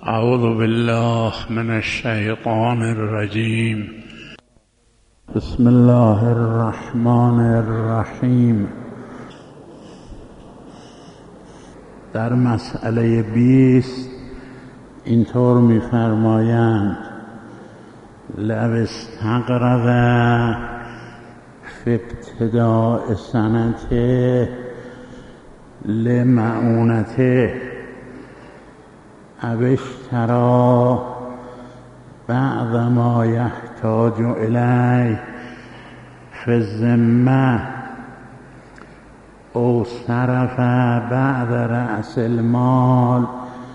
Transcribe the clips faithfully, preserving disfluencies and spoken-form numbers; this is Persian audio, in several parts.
أعوذ بالله من الشيطان الرجيم. بسم الله الرحمن الرحیم. در مسئله بیست اینطور می‌فرمایند: لو استقرض فی ابتداء سنته لمعونته او اشتری بعض ما یحتاج الیه فی الذمه او صرف بعد رأس المال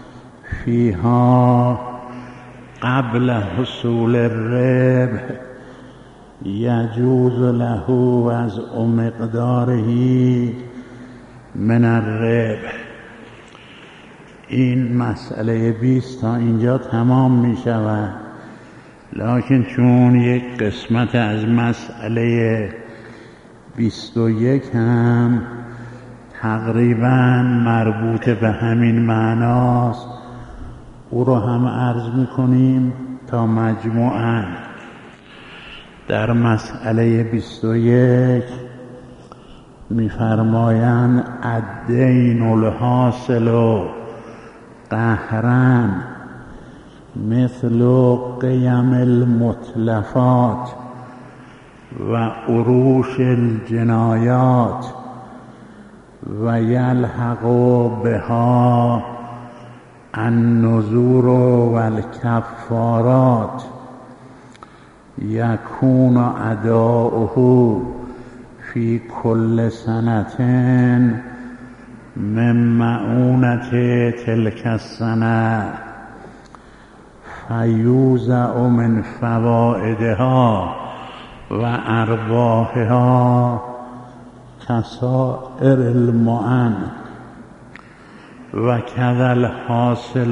فیها قبل حصول الربح یجوز له وضع مقداره من الربح. این مسئله بیست تا اینجا تمام می شود، لکن چون یک قسمت از مسئله بیست و یک هم تقریبا مربوط به همین معناست، او رو هم عرض می کنیم تا مجموعاً در مسئله بیست و یک می فرمایند الدین الحاصل قهرن مثل قیم المتلفات و عروش الجنایات و یلحق بها النذور و الکفارات یکون اداؤه فی کل سنة من معونة تلك السنة فیوزع من فوائدها و ارباحها کسائر المعن و کذا الحاصل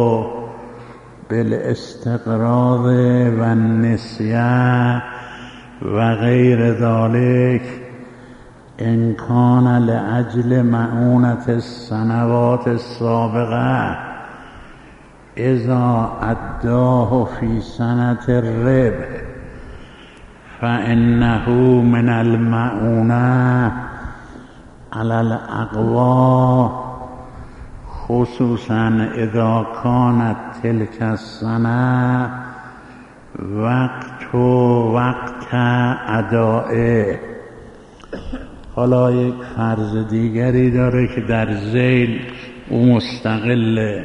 بالاستقراض و النسیه و غیر ذلك ان کان لأجل معونة السنوات السابقه اذا اداه فی سنة الربح فانه من المعونة على الاقوى خصوصا اذا كانت تلك السنة وقت وقت ادائه. حالا یک فرض دیگری داره که در ذیل او مستقله.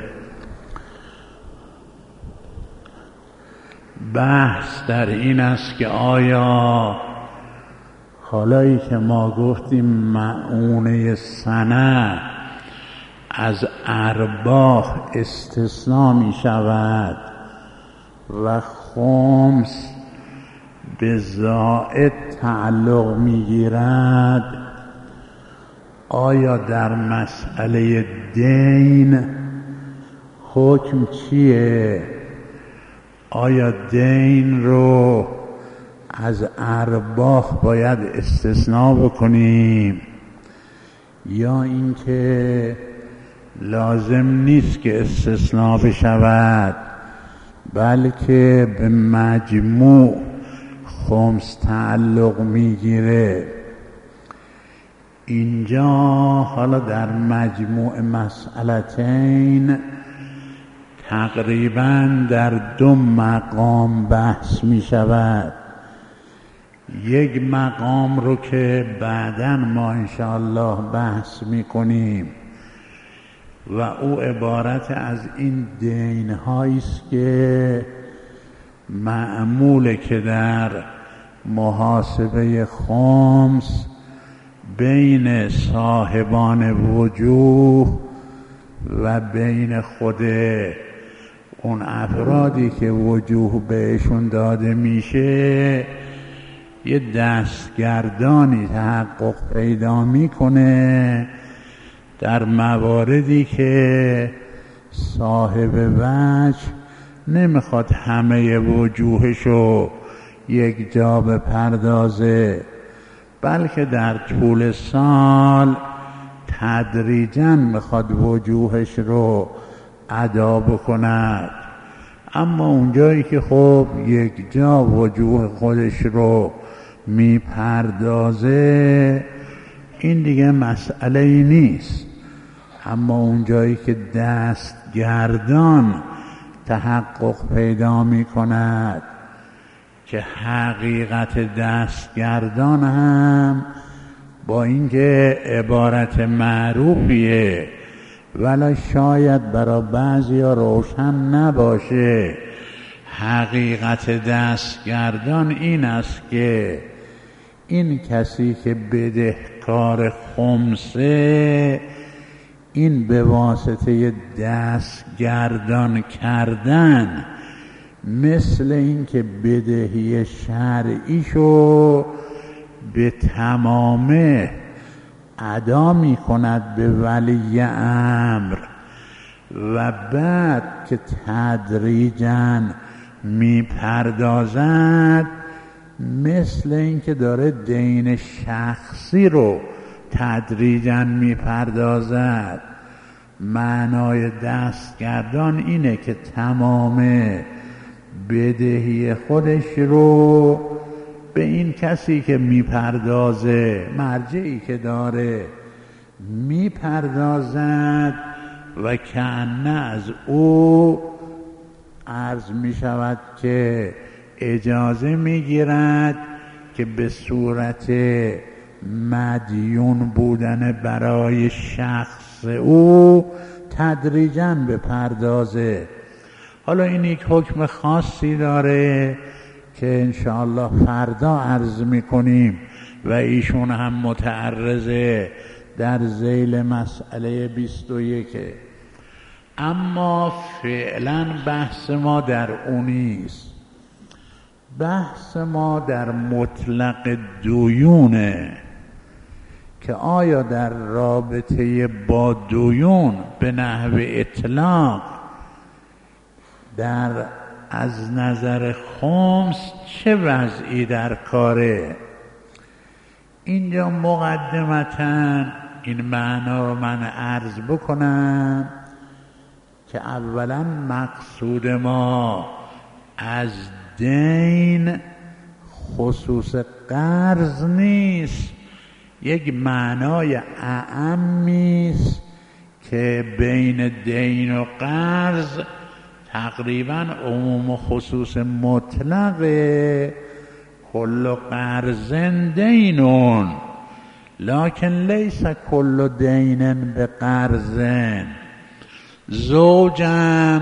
بحث در این است که آیا حالایی که ما گفتیم معونه سنه از ارباح استثناء می شود و خمس به زائد تعلق می گیرد، آیا در مسئله دین حکم چیه؟ آیا دین رو از ارباح باید استثناء بکنیم یا اینکه لازم نیست که استثناء بشود بلکه به مجموع خمس تعلق میگیره؟ اینجا حالا در مجموع مسئلتین تقریبا در دو مقام بحث می شود. یک مقام رو که بعداً ما انشاءالله بحث می کنیم و او عبارت از این دین هاییست که معموله که در محاسبه خمس بین صاحبان وجوه و بین خود اون افرادی که وجوه بهشون داده میشه یه دستگردانی تحقق پیدا میکنه در مواردی که صاحب وجه نمیخواد همه وجوهشو یک جا بپردازه، بلکه در طول سال تدریجاً میخواد وجوهش رو ادا بکند. اما اونجایی که خب یک جا وجوه خودش رو میپردازه این دیگه مسئله ای نیست. اما اونجایی که دستگردان تحقق پیدا می کند که حقیقت دستگردان هم با اینکه عبارت معروفیه ولی شاید برای بعضی ها روشن نباشه، حقیقت دستگردان این است که این کسی که بدهکار خمسه، این به واسطه دستگردان کردن مثل این که بدهی شرعیشو به تمامه ادا می کند به ولی امر و بعد که تدریجاً می پردازد مثل این که داره دین شخصی رو تدریجاً می پردازد. معنای دستگردان اینه که تمام بدهی خودش رو به این کسی که می پردازه، مرجعی که داره می پردازد و کأنه از او عرض می شود که اجازه می گیرد که به صورت مدیون بودن برای شخص او تدریجاً به پردازه. حالا این یک حکم خاصی داره که انشاءالله فردا عرض میکنیم و ایشون هم متعرضه در ذیل مسئله بیست و یک. اما فعلا بحث ما در اونیست، بحث ما در مطلق دویونه که آیا در رابطه با دویون به نحو اطلاق در از نظر خمس چه وضعی در کاره. اینجا مقدمتاً این معنا رو من عرض بکنم که اولا مقصود ما از دین خصوص قرض نیست، یک معنای اعمیست که بین دین و قرض تقریبا عموم و خصوص مطلق. کل قرض دینون لکن لیس کل دین به قرض. زوجم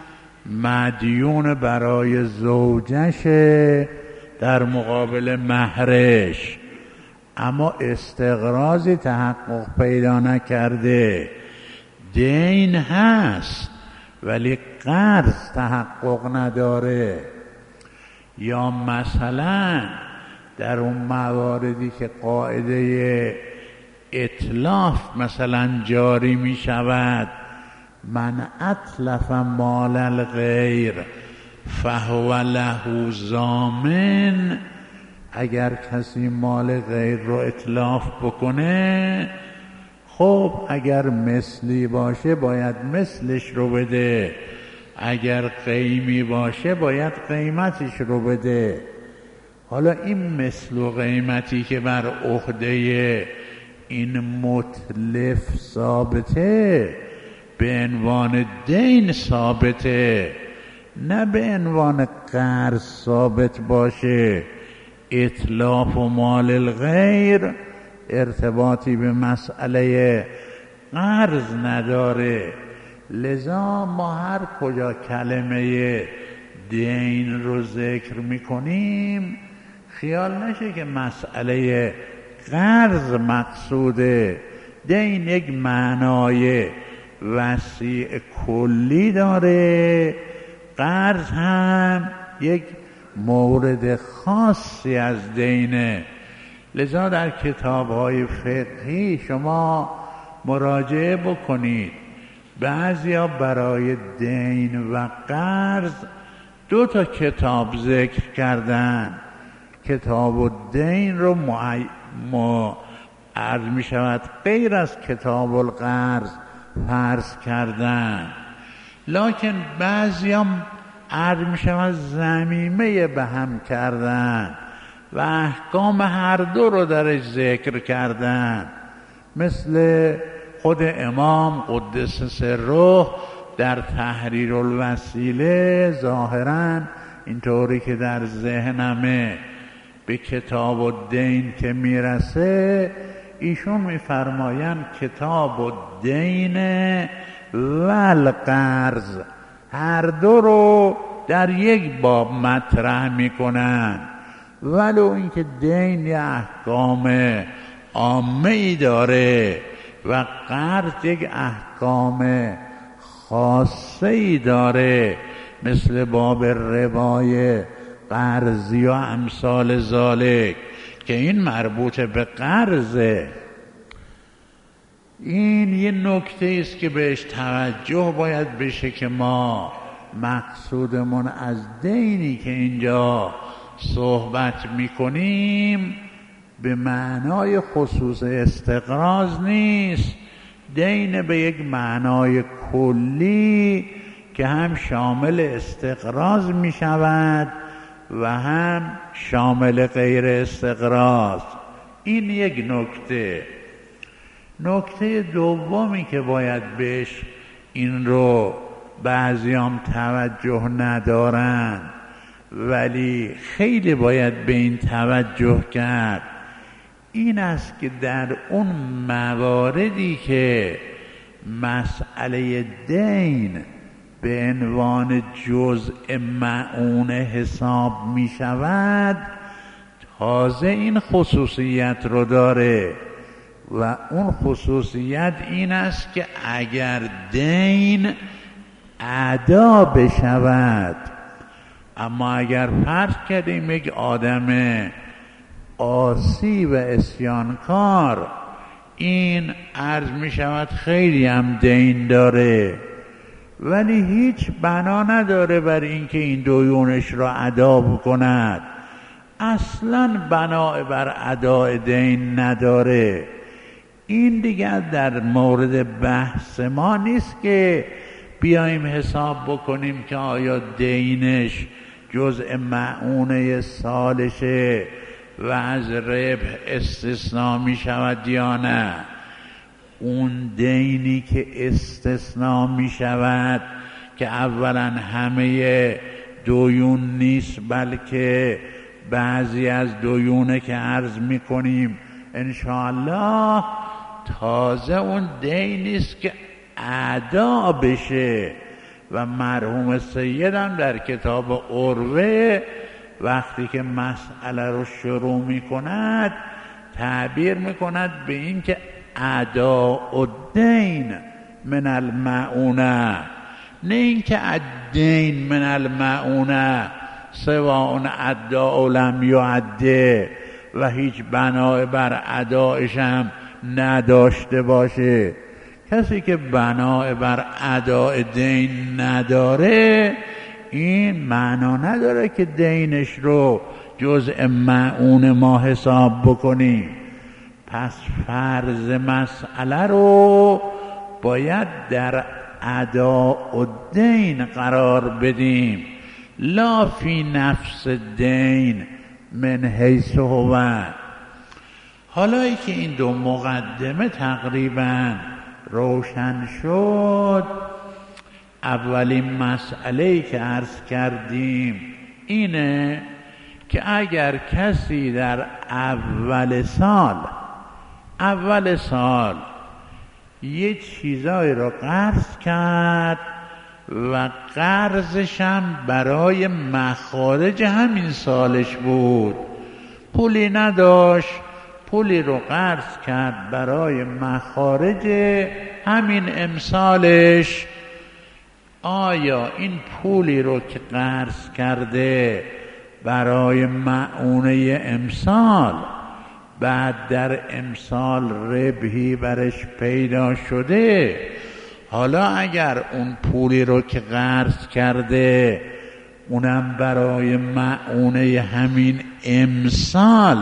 مدیون برای زوجش در مقابل مهرش، اما استقراضی تحقق پیدا نکرده، دین هست ولی قرض تحقق نداره. یا مثلا در اون مواردی که قاعده اتلاف مثلا جاری می شود، من اتلف مال الغیر فهو له ضامن، اگر کسی مال غیر رو اتلاف بکنه خب اگر مثلی باشه باید مثلش رو بده، اگر قیمی باشه باید قیمتش رو بده. حالا این مثل و قیمتی که بر عهده این متلف ثابته به عنوان دین ثابته، نه به عنوان قرض ثابت باشه. اتلاف و مال الغیر ارتباطی به مسئله قرض نداره. لذا ما هر کجا کلمه دین رو ذکر میکنیم خیال نشه که مسئله قرض مقصوده. دین یک معنای وسیع کلی داره، قرض هم یک مورد خاصی از دینه. لذا در کتاب‌های فقهی شما مراجعه بکنید، بعضیا برای دین و قرض دو تا کتاب ذکر کردن. کتاب الدین رو معی... ما عرض می شود غیر از کتاب القرض فرض کردن. لکن بعضیام عرض می شود ضمیمه به هم کردن و احکام هر دو رو درش ذکر کردن، مثل خود امام قدس سره در تحریر الوسیله ظاهراً اینطوری که در ذهنمه به کتاب الدین که میرسه، ایشون میفرمایند کتاب الدین و القرض هر دو رو در یک باب مطرح میکنن، ولو اینکه دین یه احکام عامه ای داره و قرض یک احکام خاصه ای داره، مثل باب ربای قرضی و امثال ذالک که این مربوط به قرضه. این یه نکته است که بهش توجه باید بشه که ما مقصودمون از دینی که اینجا صحبت میکنیم به معنای خصوص استقراض نیست، دین به یک معنای کلی که هم شامل استقراض می شود و هم شامل غیر استقراض. این یک نکته. نکته دومی که باید بهش این رو بعضیام توجه ندارن ولی خیلی باید به این توجه کرد، این است که در اون مواردی که مسئله دین به عنوان جزء معونه حساب می شود، تازه این خصوصیت رو داره و اون خصوصیت این است که اگر دین ادا بشود، اما اگر فرض کردیم یک آدم عاصی و عصیانکار این عرض می شود خیلی هم دین داره ولی هیچ بنا نداره بر اینکه این دیونش را ادا بکند، اصلا بنا بر ادای دین نداره، این دیگر در مورد بحث ما نیست که بیایم حساب بکنیم که آیا دینش جزء معونه سالشه و از ربح استثناء می شود یا نه. اون دینی که استثناء می شود که اولا همه دیون نیست بلکه بعضی از دیونه که عرض می کنیم انشاءالله تازه اون دینی است که ادا بشه و مرحوم سیدم در کتاب عروه وقتی که مسئله رو شروع می کند تعبیر می کند به این که اداء الدین من المعونه، نه این که الدین من المعونه سواء اداء لم یعده و هیچ بنا بر ادایش هم نداشته باشه. کسی که بنا بر اداء دین نداره این معنا نداره که دینش رو جزء معون ما حساب بکنیم. پس فرض مسئله رو باید در اداء الدین قرار بدیم، لا فی نفس الدین من حیث هو. حالا که این دو مقدمه تقریبا روشن شد، اولین مسئله‌ای که عرض کردیم اینه که اگر کسی در اول سال اول سال یه چیزایی رو قرض کرد و قرضش هم برای مخارج همین سالش بود، پولی نداشت، پولی رو قرض کرد برای مخارج همین امسالش، آیا این پولی رو که قرض کرده برای معونه امسال بعد در امسال ربحی برش پیدا شده، حالا اگر اون پولی رو که قرض کرده اونم برای معونه همین امسال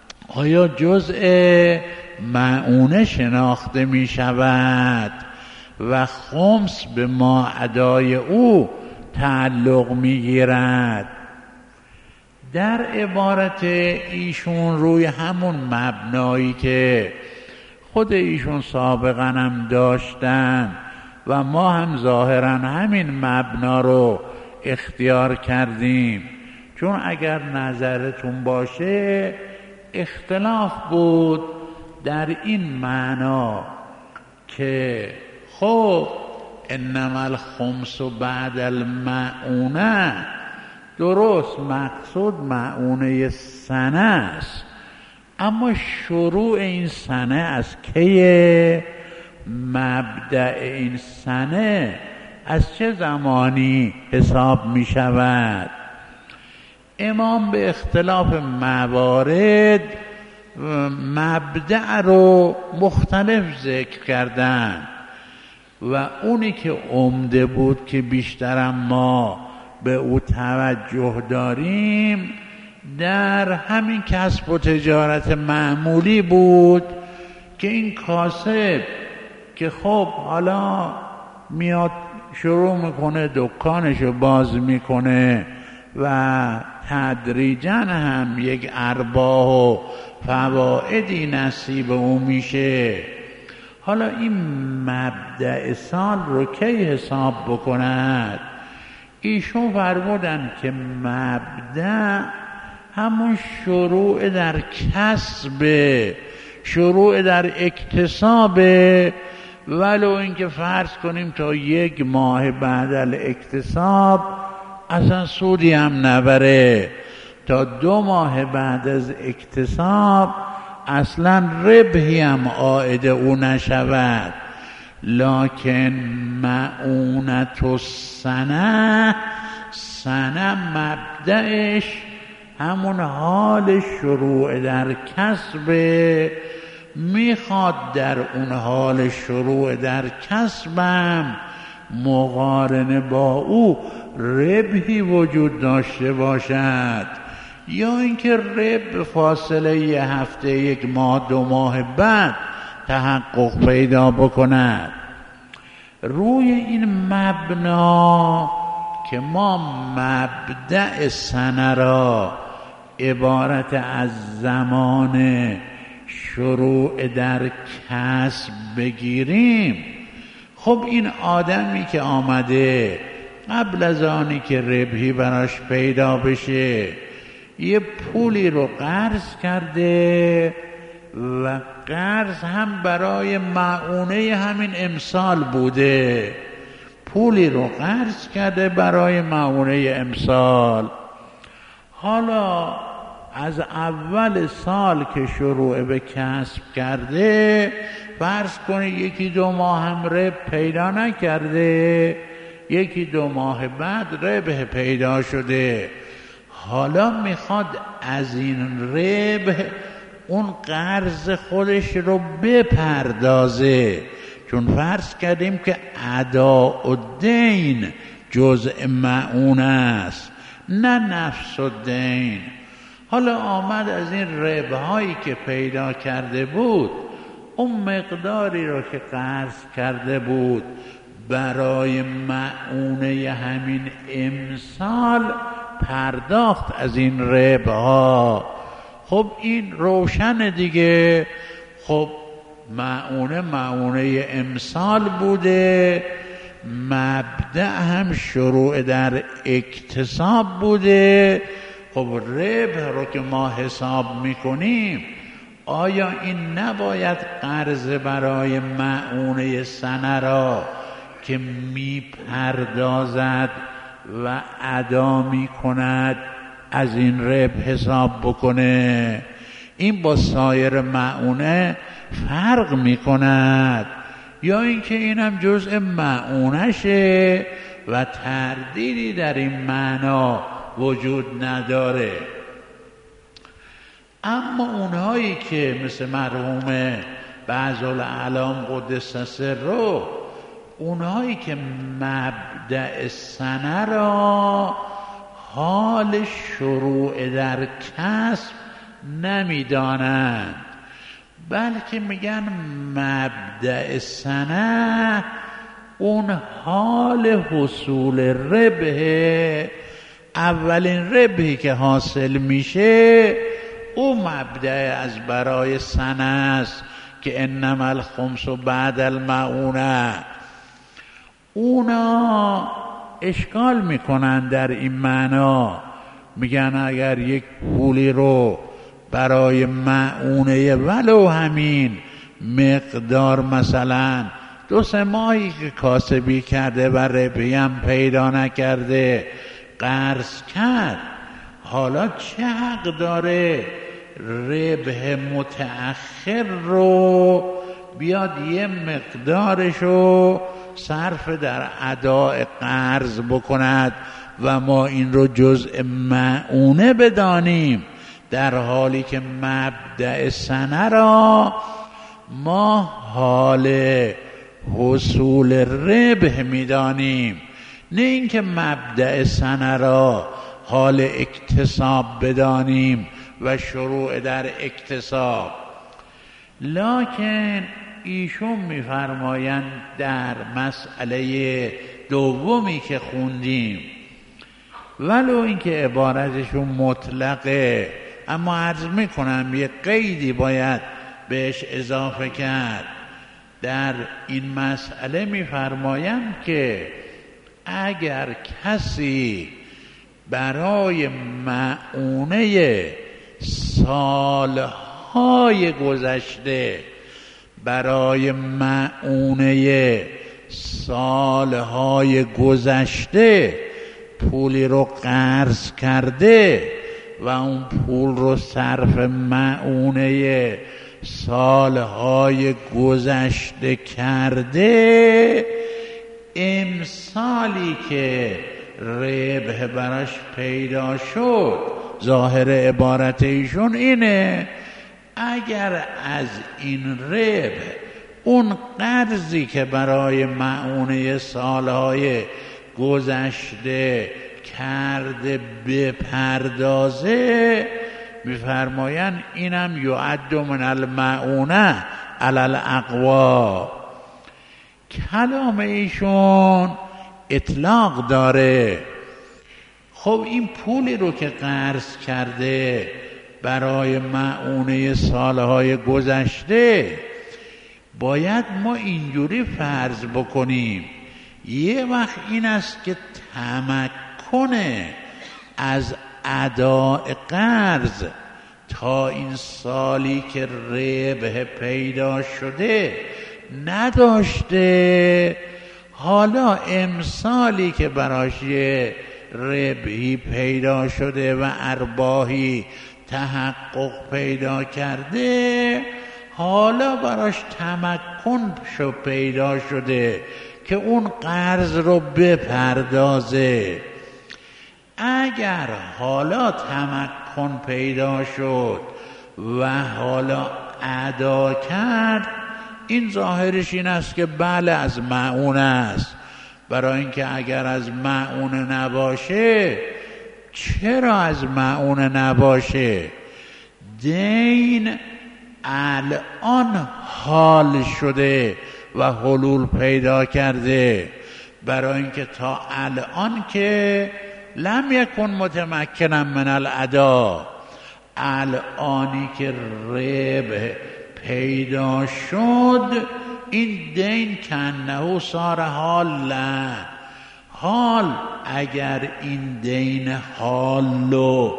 آیا جزء معونه شناخته می شود و خمس به ما ادای او تعلق میگیرد. در عبارت ایشون روی همون مبنایی که خود ایشون سابقا هم داشتن و ما هم ظاهرا همین مبنا رو اختیار کردیم، چون اگر نظرتون باشه اختلاف بود در این معنا که خب انما الخمس بعد المعونه، درست مقصود معونه سنه است، اما شروع این سنه از کیه؟ مبدأ این سنه از چه زمانی حساب می شود؟ امام به اختلاف موارد مبدأ رو مختلف ذکر کردن و اونی که عمده بود که بیشترم ما به او توجه داریم در همین کسب و تجارت معمولی بود که این کاسب که خب حالا میاد شروع میکنه دکانشو باز میکنه و تدریجاً هم یک ارباح و فوائدی نصیب او میشه. حالا این مبدأ سال رو کی حساب بکند؟ ایشون فرمودن که مبدأ همون شروع در کسب، شروع در اکتساب، ولو اینکه فرض کنیم تا یک ماه بعد الاکتساب اصلا سودی هم نبره، تا دو ماه بعد از اکتساب اصلا ربحی هم عائد او نشود. لکن معونت السنه، سنه مبدأش همون حال شروع در کسب، میخواد در اون حال شروع در کسبم مقارنه با او ربحی وجود داشته باشد، یا اینکه ربح فاصله یه هفته، یک ماه، دو ماه بعد تحقق پیدا بکند. روی این مبنا که ما مبدأ سنه را عبارت از زمان شروع در کسب بگیریم، خب این آدمی که آمده قبل از آنی که ربحی براش پیدا بشه یه پولی رو قرض کرده و قرض هم برای معونه همین امسال بوده، پولی رو قرض کرده برای معونه امسال. حالا از اول سال که شروع به کسب کرده فرض کنی یکی دو ماه هم ربح پیدا نکرده، یکی دو ماه بعد ربح پیدا شده، حالا میخواد از این ربح اون قرض خودش رو بپردازه، چون فرض کردیم که اداء الدین جزء معون است نه نفس الدین. حالا آمد از این ربحایی که پیدا کرده بود اون مقداری رو که قرض کرده بود برای معونه همین امسال پرداخت از این ربحها. خب این روشن دیگه، خب معونه معونه امسال بوده، مبدأ هم شروع در اکتساب بوده. خب ربح رو که ما حساب میکنیم آیا این نباید قرض برای معونه سنه را که میپردازد و ادا میکند از این ربح حساب بکنه؟ این با سایر معونه فرق میکند، یا اینکه اینم جزء معونشه و تردیدی در این معنا وجود نداره. اما اونهایی که مثل مرحوم بعضالاعلام قدس سره، اونهایی که مبدأ سنه را حال شروع در کسب نمیدانند، بلکه میگن مبدأ سنه اون حال حصول ربح، اولین ربحی که حاصل میشه او مبدأ از برای سنه است که انما الخمس بعد المعونه. اونا اشکال میکنن در این معنا، میگن اگر یک پولی رو برای معونه ولو همین مقدار مثلا دو سه ماهی که کاسبی کرده و ربحی هم پیدا نکرده قرض کرد، حالا چه حق داره ربح متأخر رو بیاد یه مقدارشو صرف در اداء قرض بکند و ما این رو جزء معونه بدانیم، در حالی که مبدأ سنه را ما حال حصول ربح میدانیم، نه اینکه مبدأ سنه را حال اکتساب بدانیم و شروع در اکتساب. لکن ایشون میفرمایند در مسئله دومی که خوندیم، ولو اینکه عبارتشون مطلقه، اما عرض میکنم یه قیدی باید بهش اضافه کرد. در این مسئله میفرمایند که اگر کسی برای معونه سالهای گذشته برای معونه سالهای گذشته پولی رو قرض کرده و اون پول رو صرف معونه سالهای گذشته کرده، امسالی که ربح براش پیدا شد، ظاهر عبارت ایشون اینه اگر از این ربح اون قرضی که برای معونه سالهای گذشته کرده بپردازه، میفرمایند اینم یعد من المعونه علی الاقوا. کلام ایشون اطلاق داره. خب این پولی رو که قرض کرده برای معونه سالهای گذشته، باید ما اینجوری فرض بکنیم یه وقت این است که تمکن از اداء قرض تا این سالی که ربح پیدا شده نداشته، حالا امسالی که براش یه ربحی پیدا شده و ارباحی تحقق پیدا کرده، حالا براش تمکن شو پیدا شده که اون قرض رو بپردازه. اگر حالا تمکن پیدا شد و حالا ادا کرد، این ظاهرش این است که بله از معونه است، برای اینکه اگر از معونه نباشه، چرا از معونه نباشه؟ دین الان حال شده و حلول پیدا کرده، برای اینکه تا الان که لم یکن متمکنا من الادا، الانی که ربح پیدا شد این دین کنه صار حالا. حال اگر این دین حالو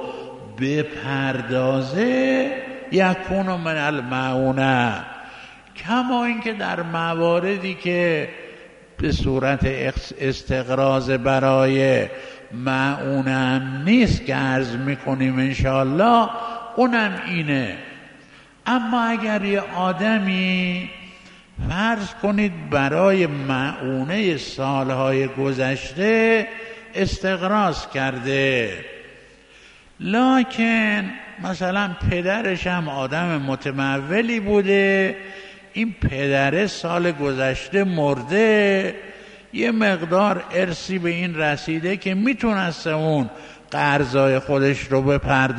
بپردازه یکون من المعونه، کما اینکه در مواردی که به صورت استقراض برای معونه هم نیست که عرض میکنیم انشاءالله، اونم اینه. اما اگر یه آدمی فرض کنید برای معونه سالهای گذشته استقراض کرده، لکن مثلا پدرش هم آدم متمولی بوده، این پدره سال گذشته مرده، یه مقدار ارثی به این رسیده که میتونست اون قرضای خودش رو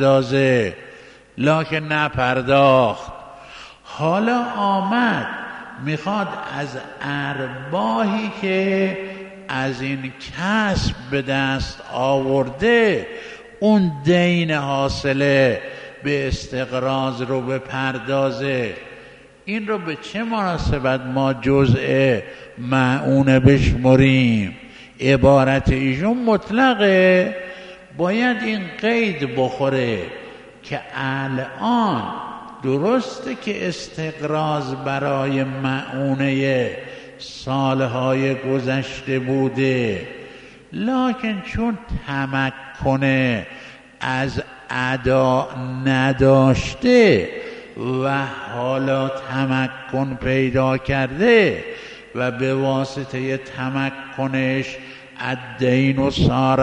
بپردازه، لکن نپرداخت. حالا آمد میخواد از ارباحی که از این کسب به دست آورده اون دین حاصله به استقراض رو بپردازه. این رو به چه مناسبت ما جزء معونه بشمریم؟ عبارت ایشون مطلقه، باید این قید بخوره که الان درسته که استقراض برای معونه سالهای گذشته بوده، لکن چون تمکن از ادا نداشته و حالا تمکن پیدا کرده و به واسطه تمکنش الدین و صار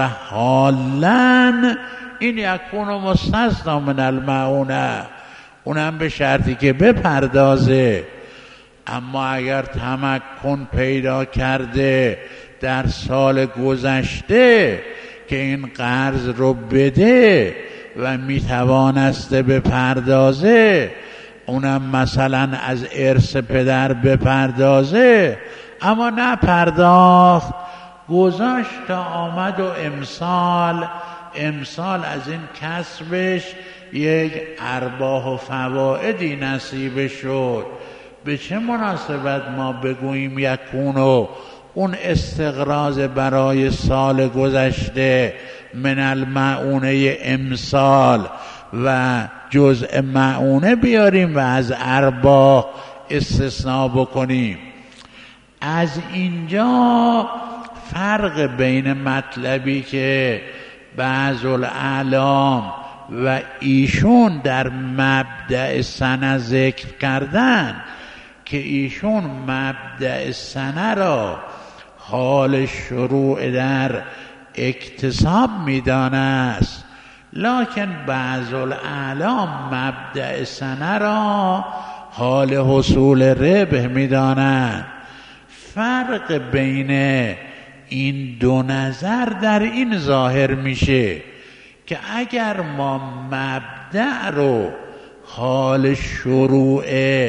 حالا، این یکون مستثنا من المعونه، اونم به شرطی که بپردازه. اما اگر تمکن پیدا کرده در سال گذشته که این قرض رو بده و میتوانسته بپردازه، اونم مثلا از ارث پدر بپردازه، اما نپرداخت، گذاشت تا آمد و امسال امسال از این کسبش یک ارباح و فوائدی نصیب شد، به چه مناسبت ما بگوییم یکونو اون استقراض برای سال گذشته من المعونه امسال و جزء معونه بیاریم و از ارباح استثناء بکنیم؟ از اینجا فرق بین مطلبی که بعض الاعلام و ایشون در مبدأ سنه ذکر کردن که ایشون مبدأ سنه را حال شروع در اکتساب میدانه است، لکن بعض الاعلام مبدأ سنه را حال حصول ربح میدانند. فرق بین این دو نظر در این ظاهر میشه که اگر ما مبدأ رو حال شروع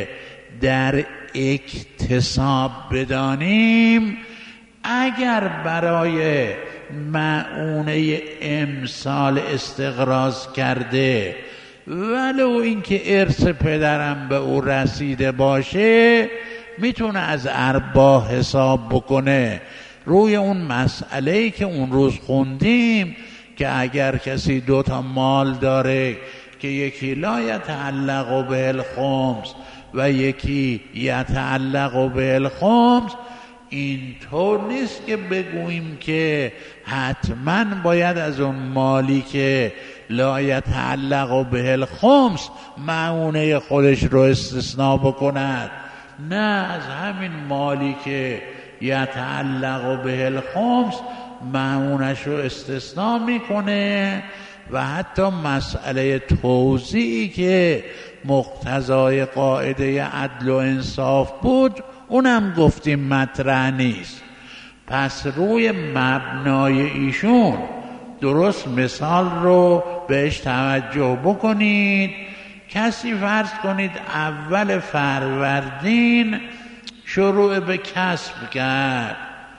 در اکتساب بدانیم، اگر برای معونه امسال استقراض کرده ولو اینکه ارث پدرم به او رسیده باشه، میتونه از ارباح حساب بکنه روی اون مسئله‌ای که اون روز خوندیم که اگر کسی دو تا مال داره که یکی لا یتعلق به الخمس و یکی یتعلق به الخمس، اینطور نیست که بگوییم که حتما باید از اون مالی که لا یتعلق به الخمس معونه خودش رو استثناء بکند. نه، از همین مالی که یتعلق به الخمس معونش رو استثناء میکنه و حتی مسئله توزیعی که مقتضای قاعده عدل و انصاف بود اونم گفتیم مطرح نیست. پس روی مبنای ایشون درست مثال رو بهش توجه بکنید. کسی فرض کنید اول فروردین شروع به کسب کرد،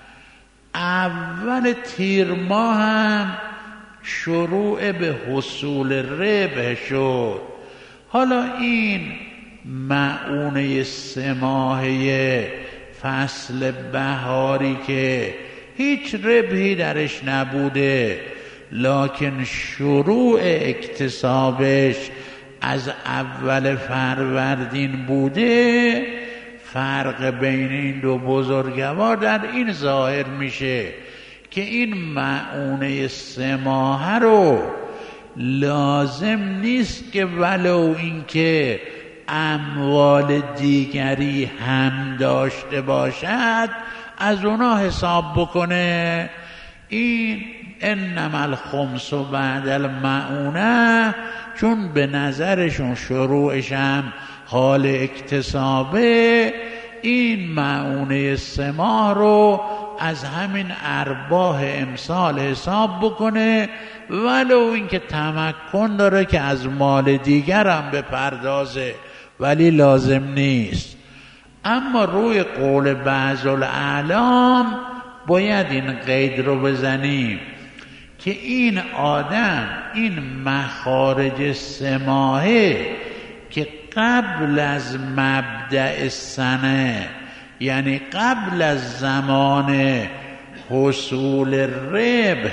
اول تیر ماه هم شروع به حصول ربح شد. حالا این معونه سه ماهه فصل بهاری که هیچ ربحی درش نبوده، لکن شروع اکتسابش از اول فروردین بوده، فرق بین این دو بزرگوار در این ظاهر میشه که این معونه سه ماهه رو لازم نیست که ولو اینکه اموال دیگری هم داشته باشد از اونا حساب بکنه. این انما الخمس و بعد المعونه، چون به نظرشون شروعش هم حال اکتسابه، این معونه سه ماه رو از همین ارباح امسال حساب بکنه، ولو اینکه تمکن داره که از مال دیگر هم بپردازه، ولی لازم نیست. اما روی قول بعض الاعلام باید این قید رو بزنیم که این آدم این مخارج سه ماهه که قبل از مبدأ سنه، یعنی قبل از زمان حصول ربح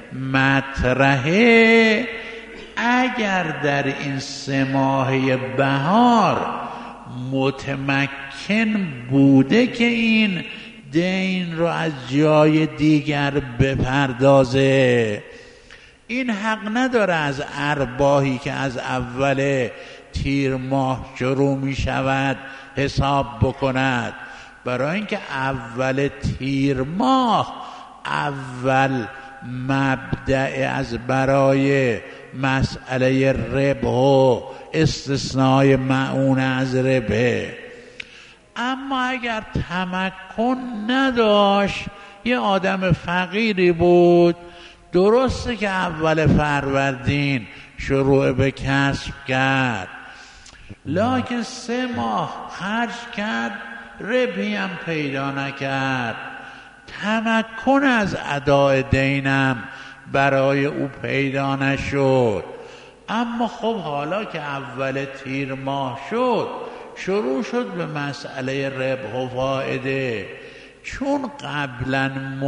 مطرحه، اگر در این سه ماهه بهار متمکن بوده که این دین رو از جای دیگر بپردازه، این حق نداره از ارباحی که از اول تیر ماه شروع می شود حساب بکند، برای اینکه اول تیر ماه اول مبدأ از برای مسئله ربح و استثنای معون از ربح. اما اگر تمکن نداشت، یه آدم فقیری بود، درسته که اول فروردین شروع به کسب کرد، لکن سه ماه خرج کرد، ربحی هم پیدا نکرد، تمکن از ادای دینم برای او پیدا نشد. اما خب حالا که اول تیر ماه شد، شروع شد به مسئله ربح و فائده، چون قبلا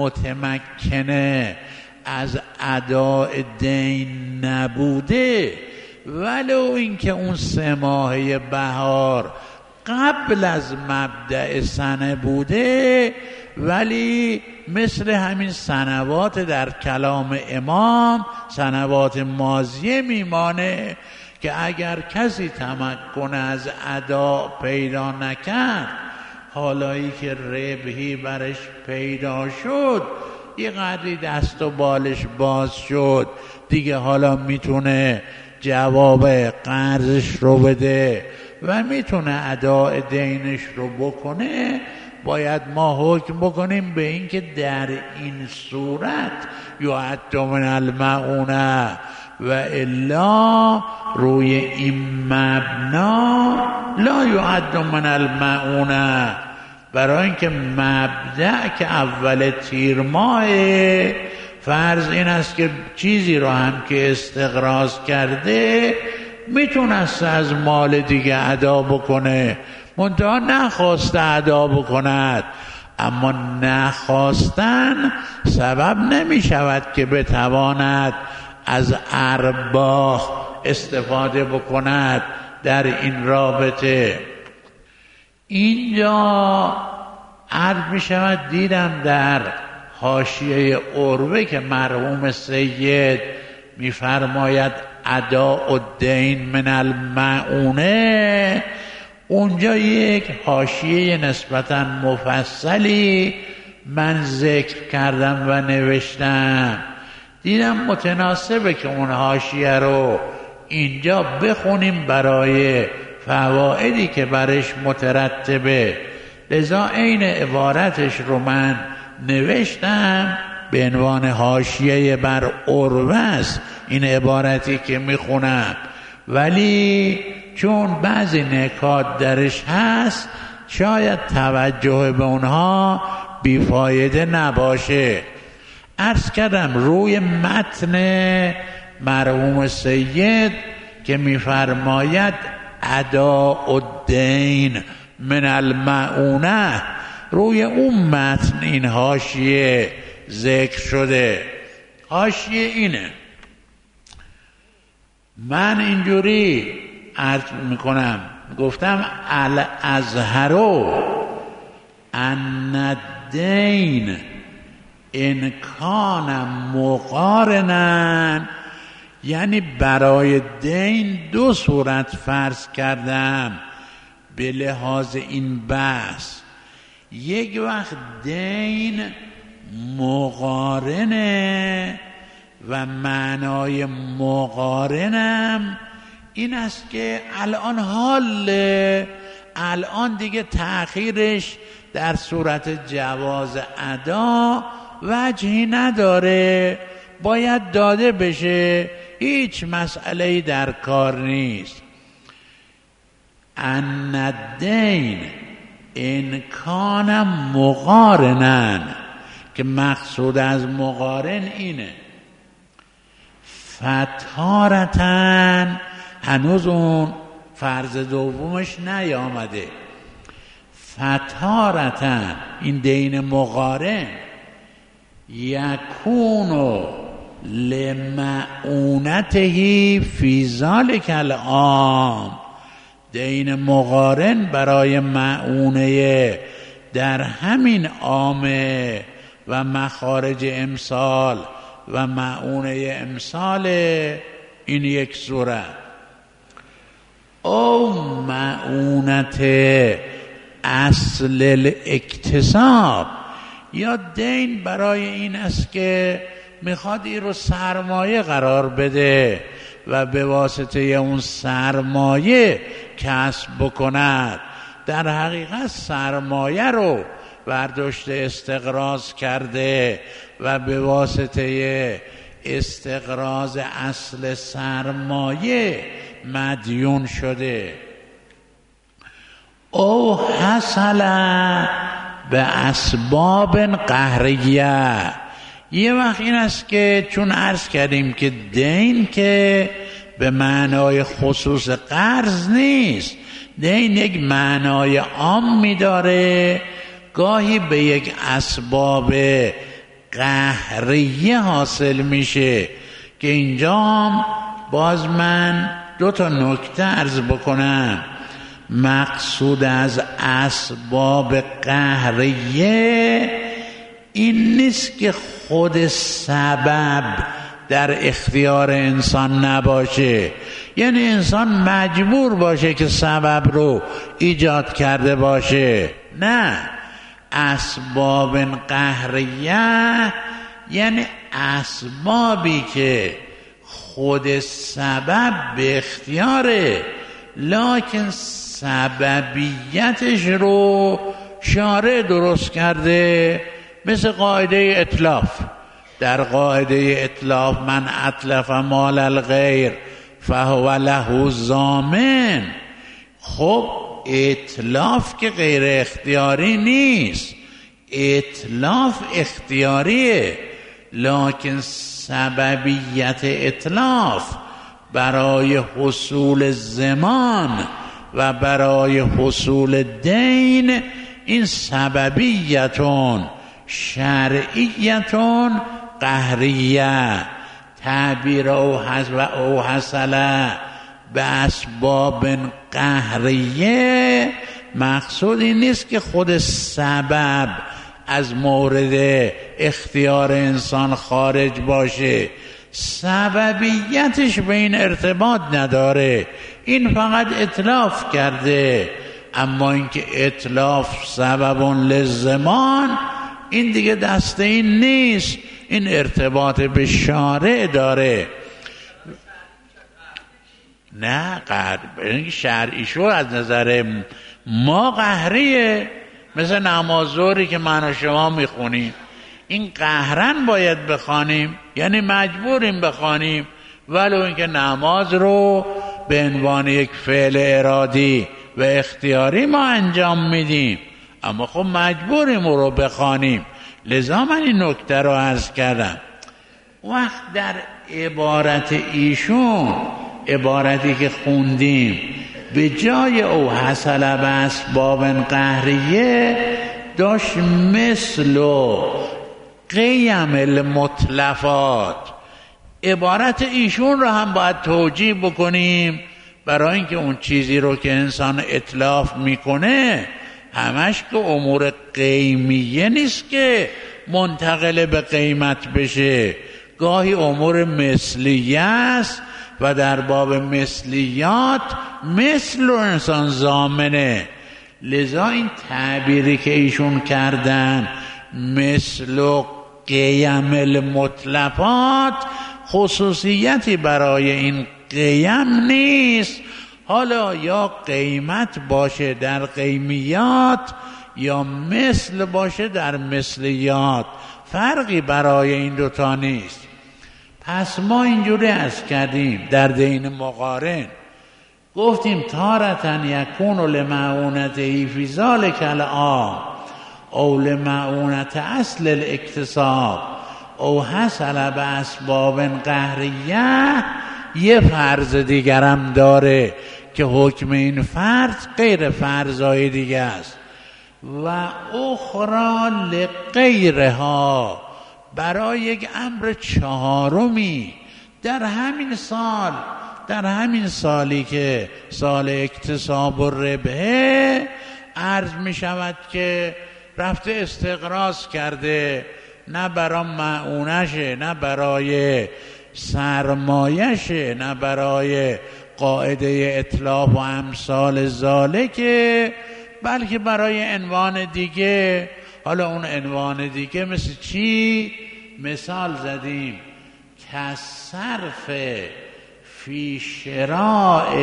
متمکنه از ادای دین نبوده، ولو اینکه اون سه ماهه بهار قبل از مبدأ سنه بوده، ولی مثل همین سنوات در کلام امام سنوات ماضیه میمانه که اگر کسی تمکن از ادا پیدا نکرد، حالایی که ربحی برش پیدا شد، یه قدری دست و بالش باز شد، دیگه حالا میتونه جواب قرضش رو بده و میتونه اداء دینش رو بکنه، باید ما حکم بکنیم به این که در این صورت یعد من المعونه و الا روی این مبنا لا یعد من المعونه، برای اینکه مبدأ که اول تیر ماه، فرض این است که چیزی رو هم که استقراض کرده میتونست از مال دیگه ادا بکنه، منتها نخواست ادا بکند. اما نخواستن سبب نمی شود که بتواند از ارباح استفاده بکند در این رابطه. اینجا عرض می شود، دیدم در حاشیه عروه که مرحوم سید می فرماید اداء الدین من المعونه، اونجا یک حاشیه نسبتاً مفصلی من ذکر کردم و نوشتم، دیدم متناسبه که اون حاشیه رو اینجا بخونیم برای فوائدی که برش مترتبه، لذا عین عبارتش رو من نوشتم به عنوان حاشیه بر عروه است این عبارتی که میخونم، ولی چون بعضی نکات درش هست شاید توجه به اونها بیفایده نباشه. عرض کردم روی متن مرحوم سید که میفرماید اداء الدین من المعونه، روی اون متن این حاشیه ذکر شده. حاشیه اینه، من اینجوری عرض میکنم، گفتم الازهرو ان الدین ان کان مقارنا، یعنی برای دین دو صورت فرض کردم به لحاظ این بحث. یک وقت دین مقارنه و معنای مقارنم این است که الان حال الان دیگه تأخیرش در صورت جواز ادا وجهی نداره، باید داده بشه، هیچ مسئله‌ای در کار نیست. ان الدین انکانم مقارنن، که مقصود از مقارن اینه. فتارتن هنوز اون فرض دومش نیامده. فتارتن این دین مقارن یکونو لمعونته فی ذالک العام، دین مقارن برای معونه در همین عامه و مخارج امثال و معونه امثال این یک صورت. او معونت اصل الاکتساب، یا دین برای این است که میخواد این رو سرمایه قرار بده و به واسطه اون سرمایه کسب بکند. در حقیقت سرمایه رو برداشت استقراض کرده و به واسطه استقراض اصل سرمایه مدیون شده. او حصل به اسباب قهریه، یه وقت این است که چون عرض کردیم که دین که به معنای خصوص قرض نیست، دین یک معنای عامی داره، گاهی به یک اسباب قهریه حاصل میشه که اینجا باز من دو تا نکته عرض بکنم. مقصود از اسباب قهریه این نیست که خود سبب در اختیار انسان نباشه، یعنی انسان مجبور باشه که سبب رو ایجاد کرده باشه. نه، اسباب قهریه یعنی اسبابی که خود سبب به اختیاره، لکن سببیتش رو شارع درست کرده. مثل قاعده اتلاف. در قاعده اتلاف من اتلف مال الغیر فهو له ضامن. خب اتلاف که غیر اختیاری نیست، اتلاف اختیاریه، لکن سببیت اتلاف برای حصول زمان و برای حصول دین این سببیتون شرعیتون قهریه. تعبیر او حسب او حصل به اسباب قهریه مقصود این نیست که خود سبب از مورد اختیار انسان خارج باشه، سببیتش به این ارتباط نداره، این فقط اتلاف کرده. اما اینکه اتلاف سببون لزمان، این دیگه دست این نیست، این ارتباط به شارع داره. نه قهر شرعیشو از نظر ما قهریه، مثل نماز ظهری که من و شما میخونیم، این قهرن باید بخوانیم، یعنی مجبوریم بخوانیم، ولو اینکه نماز رو به عنوان یک فعل ارادی و اختیاری ما انجام میدیم، اما خب مجبوریم او رو بخوانیم. لذا من این نکته رو عرض کردم. وقت در عبارت ایشون، عبارتی که خوندیم، به جای او حصل به اسباب قهریه داشت مثل و قیم المتلفات. عبارت ایشون رو هم باید توجیه بکنیم، برای اینکه اون چیزی رو که انسان اتلاف میکنه همش که امور قیمیه نیست که منتقل به قیمت بشه، گاهی امور مثلیه است و در باب مثلیات مثل و انسان ضامنه. لذا این تعبیری که ایشون کردن مثل و قیم المتلفات خصوصیتی برای این قیم نیست. حالا یا قیمت باشه در قیمیات یا مثل باشه در مثلیات، فرقی برای این دوتا نیست. پس ما اینجوری عرض کردیم در دین مقارن گفتیم تارتن یکون لمعونته فی ذلک العام او لمعونت اصل الاکتساب او حصل به اسباب قهریه. یه فرض دیگرم داره که حکم این فرض غیر فرضای دیگه است. و اخرى لغیرها، برای یک امر چهارمی در همین سال، در همین سالی که سال اکتساب و ربحه، عرض می شود که رفته استقراض کرده، نه برای معونشه، نه برای سرمایشه، نه برای قاعده اطلاف و امثال ذالکه، بلکه برای عنوان دیگه. حالا اون عنوان دیگه مثل چی؟ مثال زدیم که صرف فی شراء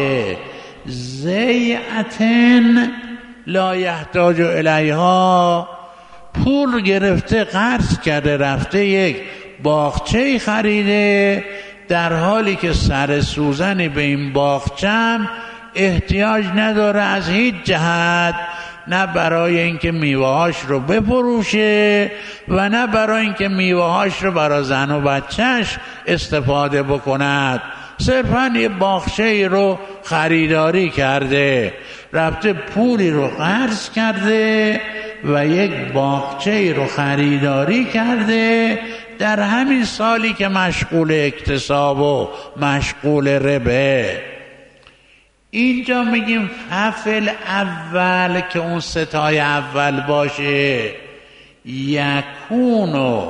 زیعتن لا یحتاج الیها. پول گرفته، قرض کرده، رفته یک باغچه خریده، در حالی که سر سوزنی به این باغچم احتیاج نداره از هیچ جهت، نه برای اینکه میوه‌هاش رو بفروشه و نه برای اینکه میوه‌هاش رو برای زن و بچهش استفاده بکند. صرفاً یه باغچه رو خریداری کرده، رفته پولی رو قرض کرده و یک باغچه رو خریداری کرده در همین سالی که مشغول اکتساب و مشغول ربه. اینجا میگیم ففل اول که اون ستای اول باشه، یکون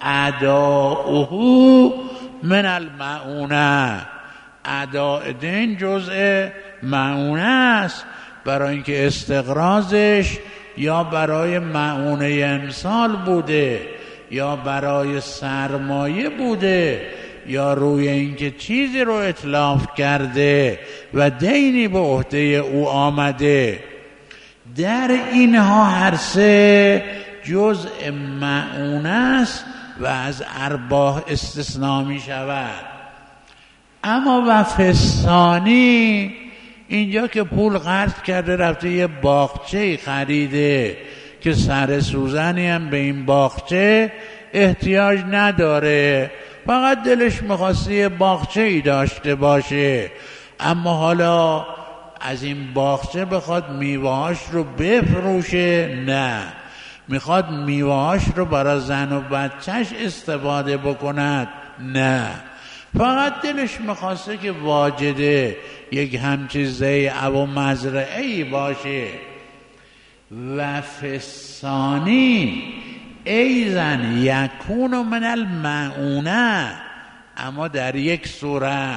اداؤه من المعونه، اداء دین جزء معونه است، برای اینکه استقراضش یا برای معونه امسال بوده یا برای سرمایه بوده یا روی اینکه چیزی رو اتلاف کرده و دینی به عهده او آمده. در اینها هر سه جزء معونه است و از ارباح استثناء می شود. اما و فستانی، اینجا که پول قرض کرده رفته یه باغچه خریده که سر سوزنی هم به این باغچه احتیاج نداره، فقط دلش میخواسته یه باغچه ای داشته باشه، اما حالا از این باغچه بخواد میوهاش رو بفروشه، نه، میخواد میوهاش رو برای زن و بچهش استفاده بکند، نه، فقط دلش میخواسته که واجده یک همچی زیعه و مزرعه‌ای باشه. و فسانی ایزن یکون من المعونه، اما در یک صورت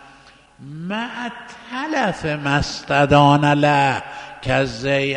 مع تلف مستدان له که زیعه،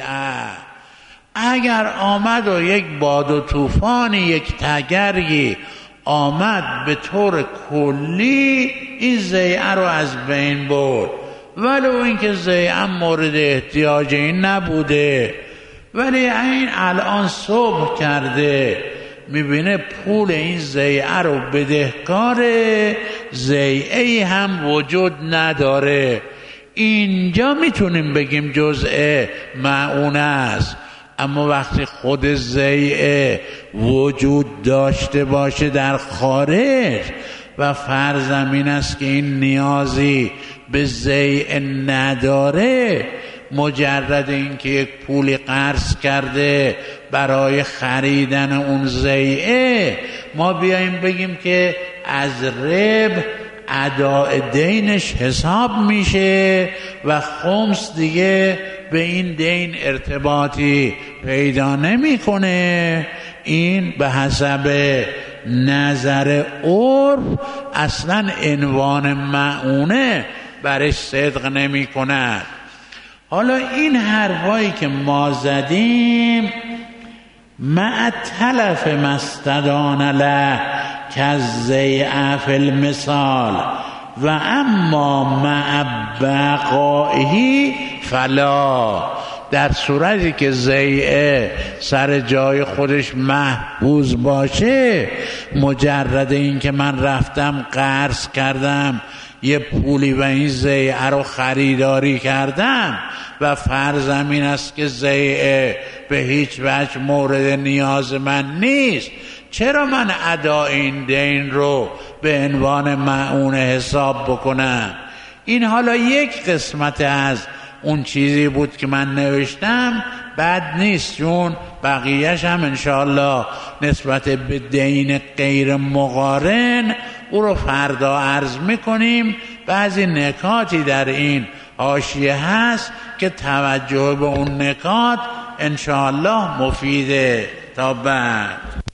اگر آمد و یک باد و طوفانی، یک تگری آمد به طور کلی این زیعه رو از بین برد، ولو اینکه زیعه مورد احتیاج این نبوده، ولی این الان صبح کرده میبینه پول این زیعه رو بدهکاره، زیعه هم وجود نداره، اینجا میتونیم بگیم جزء معونه است. اما وقتی خود زیعه وجود داشته باشه در خارج و فرضم این است که این نیازی به زیعه نداره، مجرد اینکه یک پولی قرض کرده برای خریدن اون زیعه، ما بیاییم بگیم که از ربح اداء دینش حساب میشه و خمس دیگه به این دین ارتباطی پیدا نمیکنه، این به حسب نظر عرف اصلا عنوان معونه برش صدق نمی کند. حالا این حرفایی که ما زدیم مع تلف مستدان له کالزیعه فی المثال و اما مع بقائه فلا، در صورتی که ضیعه سر جای خودش محفوظ باشه، مجرد این که من رفتم قرض کردم یه پولی و این ضیعه رو خریداری کردم و فرضم این است که ضیعه به هیچ وجه مورد نیاز من نیست، چرا من ادای این دین رو به عنوان مؤون حساب بکنم؟ این حالا یک قسمت از اون چیزی بود که من نوشتم، بد نیست، چون بقیهش هم انشاءالله نسبت به دین غیر مقارن او رو فردا عرض میکنیم. بعضی نکاتی در این حاشیه هست که توجه به اون نکات انشاءالله مفیده. تا بعد.